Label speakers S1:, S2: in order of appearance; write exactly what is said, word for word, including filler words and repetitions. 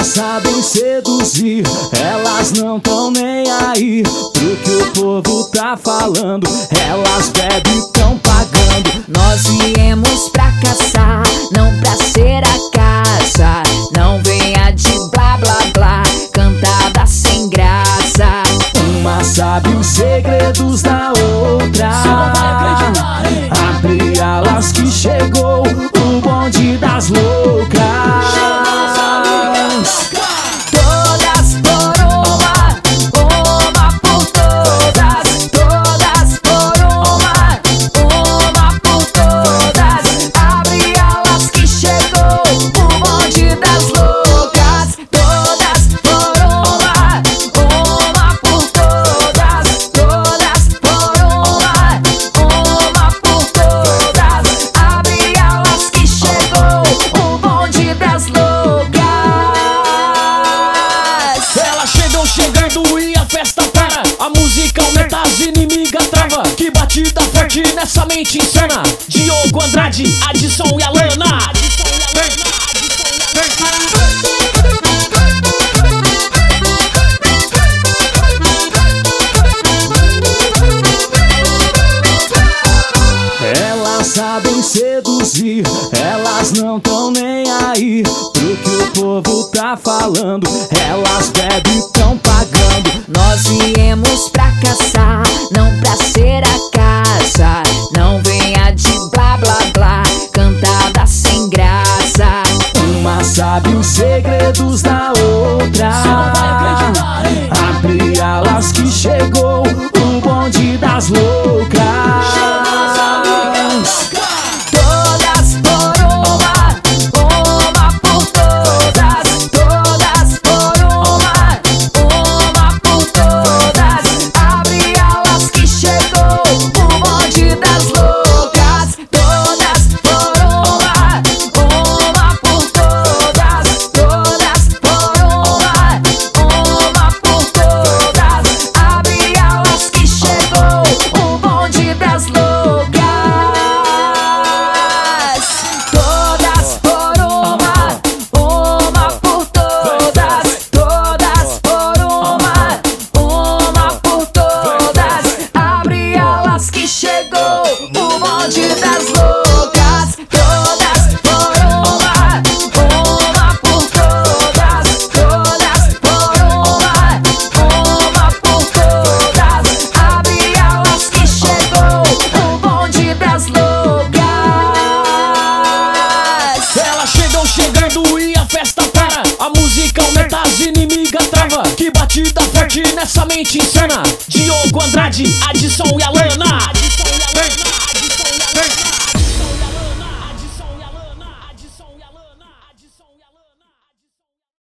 S1: Elas sabem seduzir, elas não tão nem aí pro que o povo tá falando. Elas bebem tão pagando.
S2: Nós viemos pra caçar, não pra ser a caça. Não venha de blá blá blá, cantada sem graça.
S1: Uma sabe os segredos da outra.
S3: Você não vai acreditar, hein?
S1: Abre alas que chegou o bonde das loucas.
S2: Todas por uma, uma por todas. Todas por uma, uma por todas. Abre alas que chegou o bonde das loucas. Todas por uma, uma por todas. Todas por uma, uma por todas. Abre alas que chegou o bonde das loucas.
S3: Elas chegam chegando e a festa para. A música aumenta, as inimigas trava. Que batida forte nessa mente insana. Diogo Andrade, Adson e Alana.
S1: Elas sabem seduzir, elas não tão nem aí pro que o povo tá falando. Elas bebem tão pagando.
S2: Nós viemos pra caçar, não pra ser a caça. Não venha de blá blá blá, cantada sem graça.
S1: Uma sabe os segredos da outra.
S3: Você não vai acreditar, hein?
S1: Abre alas que chegou o bonde das loucas.
S2: Todas por uma, uma por todas. Todas por uma, uma por todas. Abre alas que chegou o bonde das loucas. Todas por uma, uma por todas. Todas por uma, uma por todas. Abre alas que chegou o bonde das loucas. Todas por uma, uma por todas. Todas por uma, uma por todas. Abre alas que chegou o bonde das loucas. Todas por uma, uma por todas. Todas por uma, uma por todas. Abre alas que chegou o bonde das loucas.
S3: Elas chegam chegando e a festa para. A música aumenta, as inimigas trava. Que batida forte nessa mente insana. Diogo Andrade, Adson e Alana.